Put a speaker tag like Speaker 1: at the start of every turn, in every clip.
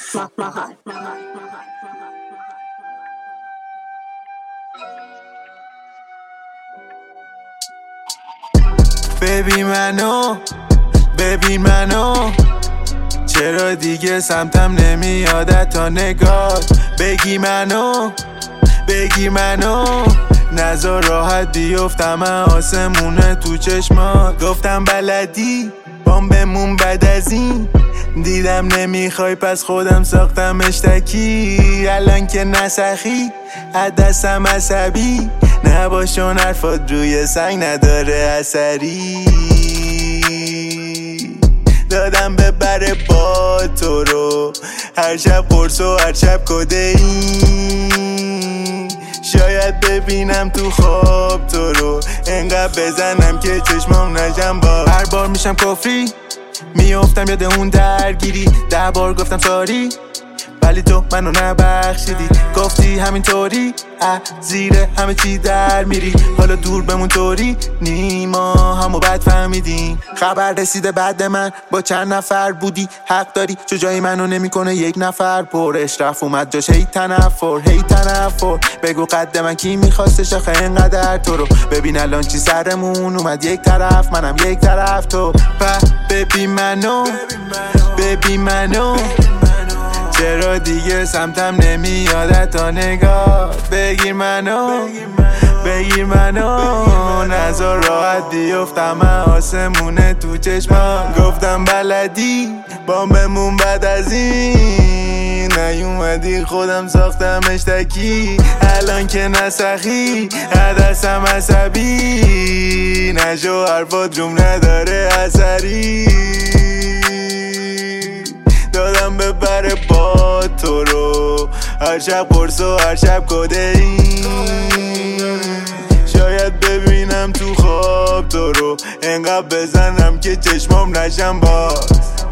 Speaker 1: ببین منو چرا دیگه سمتم نمیادت تا نگاه بگی منو نذار راحت بیفتم آسمونه تو چشمات. گفتم بلدی بام بمون بعد از این، دیدم نمیخوای پس خودم ساختم اشتکی. الان که نسخی دستم عصبی، نباشون حرفات روی سنگ نداره اثری. دادم ببره با تو رو هر شب قرص و هر شب کدئین. شاید ببینم تو خواب تو رو انقدر بزنم که چشمام نجم با. هر بار میشم کفری میافتم یاد اون درگیری. 10 بار گفتم ساری ولی تو منو نبخشیدی. گفتی همینطوری زیر همه چی در میری. حالا دور بمون طوری نیما همو بد فهمیدیم. خبر رسیده بعد من با چند نفر بودی. حق داری چو جای منو نمیکنه یک نفر پرش. رفت اومد جاش هی تنفر بگو قد من کی میخواستش آخه اینقدر تو رو. ببین الان چی سرمون اومد یک طرف منم یک طرف تو. ببین منو چرا دیگه سمتم نمیادت تا نگاه. بگیر منو نذار راحت بیفتم آسمونه تو چشمان. گفتم بلدی بام بمون بعد از این، نیومدی خودم ساختم اشتکی. الان که نسخی دستم عصبی، نشو حرفات روم نداره اثری. دادم ببره با تو رو هر شب قرص و هر شب کدئین. شاید ببینم تو خواب تو رو انقدر بزنم که چشمام نشم باز.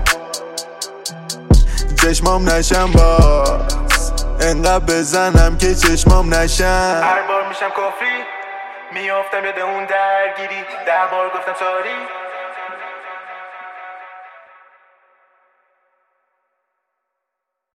Speaker 1: انقدر بزنم که چشمام نشم.
Speaker 2: هر بار میشم کفری میافتم یاد اون درگیری. 10 بار گفتم ساری